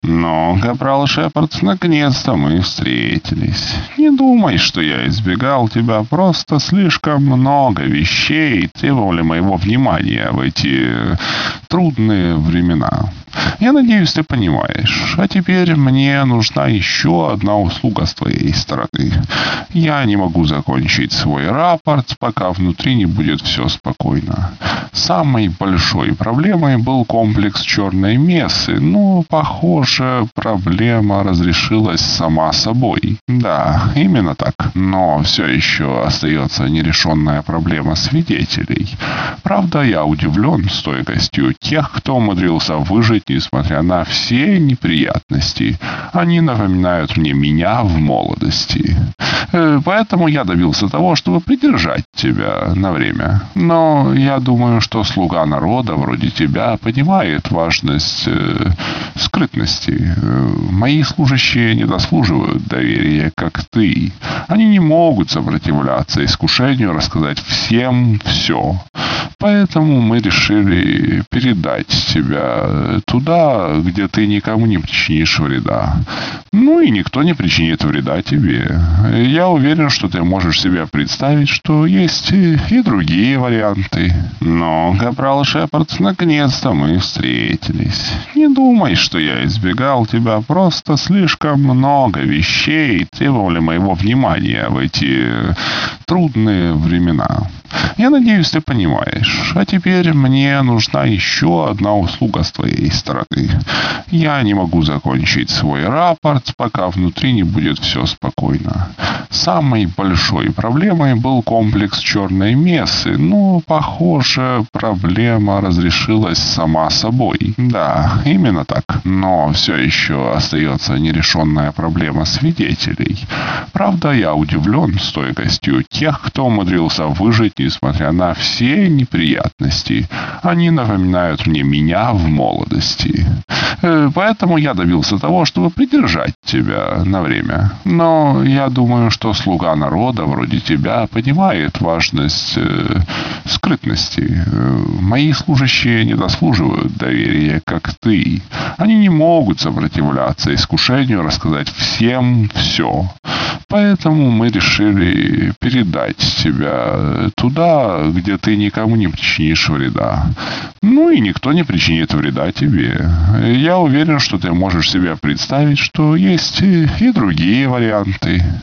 Но, капрал Шепард, наконец-то мы встретились. Не думай, что я избегал тебя, просто слишком много вещей требовали моего внимания в эти трудные времена. Я надеюсь, ты понимаешь. А теперь мне нужна еще одна услуга с твоей стороны. Я не могу закончить свой рапорт, пока внутри не будет все спокойно. Самой большой проблемой был комплекс черной мессы, но, похоже, проблема разрешилась сама собой. Да, именно так. Но все еще остается нерешенная проблема свидетелей. Правда, я удивлен стойкостью тех, кто умудрился выжить, несмотря на все неприятности. Они напоминают мне меня в молодости. Поэтому я добился того, чтобы придержать тебя на время. Но я думаю, что слуга народа вроде тебя понимает важность скрытности. Мои служащие не заслуживают доверия, как ты. Они не могут сопротивляться искушению рассказать всем все. Поэтому мы решили передать тебя туда, где ты никому не причинишь вреда. Ну и никто не причинит вреда тебе. Я уверен, что ты можешь себе представить, что есть и другие варианты. Но, капрал Шепард, наконец-то мы встретились. Не думай, что я избегал тебя, просто слишком много вещей требовали моего внимания в эти трудные времена. Я надеюсь, ты понимаешь. А теперь мне нужна еще одна услуга с твоей стороны. Я не могу закончить свой рапорт, пока внутри не будет все спокойно. Самой большой проблемой был комплекс черной мессы, но, похоже, проблема разрешилась сама собой. Да, именно так. Но все еще остается нерешенная проблема свидетелей. Правда, я удивлен стойкостью тех, кто умудрился выжить, несмотря на все неприятности. Они напоминают мне меня в молодости. Поэтому я добился того, чтобы придержать тебя на время. Но я думаю, что слуга народа вроде тебя понимает важность скрытности. Мои служащие не заслуживают доверия, как ты. Они не могут сопротивляться искушению рассказать всем все. Поэтому мы решили передать тебя туда, где ты никому не причинишь вреда. Ну и никто не причинит вреда тебе. Я уверен, что ты можешь себе представить, что есть и другие варианты.